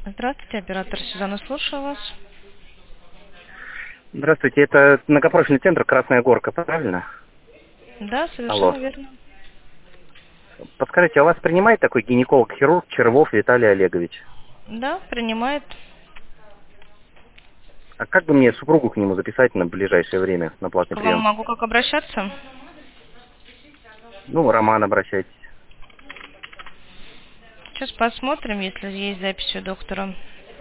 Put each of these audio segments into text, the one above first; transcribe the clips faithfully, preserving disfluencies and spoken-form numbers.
Здравствуйте, оператор Сюзанна, слушаю вас. Здравствуйте, это многопрофильный центр «Красная Горка», правильно? Да, совершенно Алло. верно. Подскажите, а у вас принимает такой гинеколог-хирург Червов Виталий Олегович? Да, принимает. А как бы мне супругу к нему записать на ближайшее время на платный К вам прием? могу как обращаться? Ну, Роман, обращайтесь. Сейчас посмотрим, если есть запись у доктора.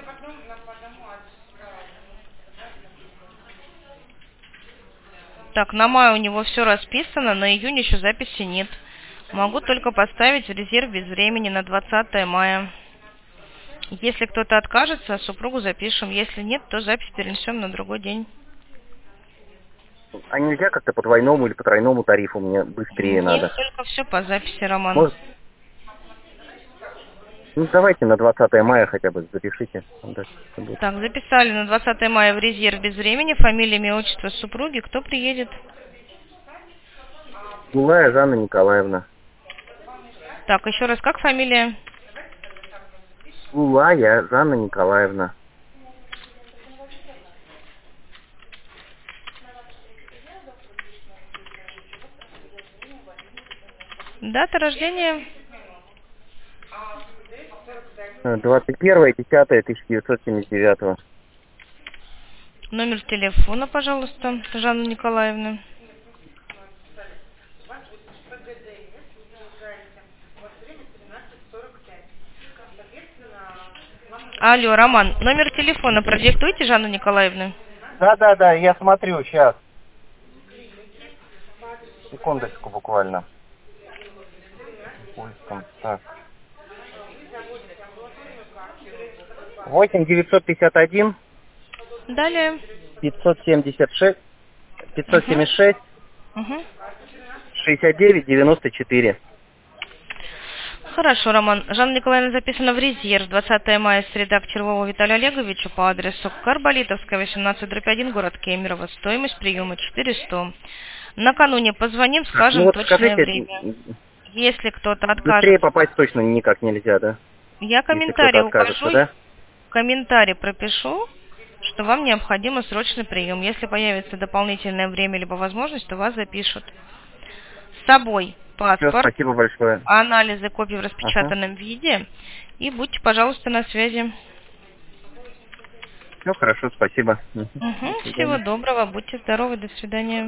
Так, на май у него все расписано, на июнь еще записи нет. Могу только поставить в резерв без времени на двадцатое мая. Если кто-то откажется, супругу запишем. Если нет, то запись перенесем на другой день. А нельзя как-то по двойному или по тройному тарифу? Мне быстрее Нет, надо. только все по записи, Роман. Может? Ну, давайте на двадцатое мая хотя бы запишите. Там дальше всё будет. Так, записали на двадцатое мая в резерв без времени. Фамилия, имя, отчество супруги. Кто приедет? Гулая Жанна Николаевна. Так, еще раз, как фамилия? Гулая Жанна Николаевна. Дата рождения? двадцать первое десятое тысяча девятьсот семьдесят девятого. Номер телефона, пожалуйста, Жанны Николаевны. Алло, Роман, номер телефона продиктуйте, Жанну Николаевну. Да-да-да, я смотрю, сейчас. Секундочку буквально. Поиском. Так. восемь девятьсот пятьдесят один Далее. пятьсот семьдесят шесть пятьсот Угу. семьдесят шесть Угу. шестьдесят девять девяносто четыре. Хорошо, Роман. Жанна Николаевна записана в резерв. двадцатое мая, среда, к Червову Виталию Олеговичу по адресу Карболитовская, восемнадцать, дробь один, город Кемерово. Стоимость приема четыреста. Накануне позвоним, Так, ну скажем вот точное скажите, время. Если кто-то быстрее откажется, попасть точно никак нельзя, да? я Если кто-то комментарий откажется, укажу, да? комментарий пропишу, что вам необходимо срочный прием. Если появится дополнительное время либо возможность, то вас запишут. С собой Все, паспорт, спасибо большое. анализы, копии в Ага. распечатанном виде. И будьте, пожалуйста, на связи. Все хорошо, спасибо. Мгм. До Угу, всего свидания. доброго, будьте здоровы, до свидания.